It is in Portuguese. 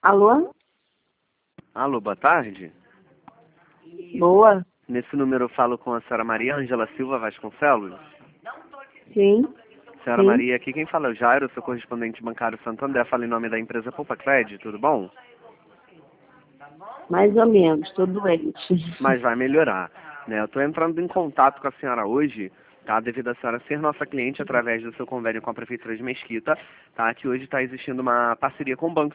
Alô? Alô, boa tarde. Boa? Nesse número eu falo com a senhora Maria Ângela Silva Vasconcelos. Sim? Senhora Sim? Maria, aqui quem fala é o Jairo, sou correspondente bancário Santo André, falo em nome da empresa Poupa Cred, tudo bom? Mais ou menos, tô doente. Mas vai melhorar, né? Eu estou entrando em contato com a senhora hoje, tá? Devido a senhora ser nossa cliente através do seu convênio com a Prefeitura de Mesquita, tá? Que hoje está existindo uma parceria com o Banco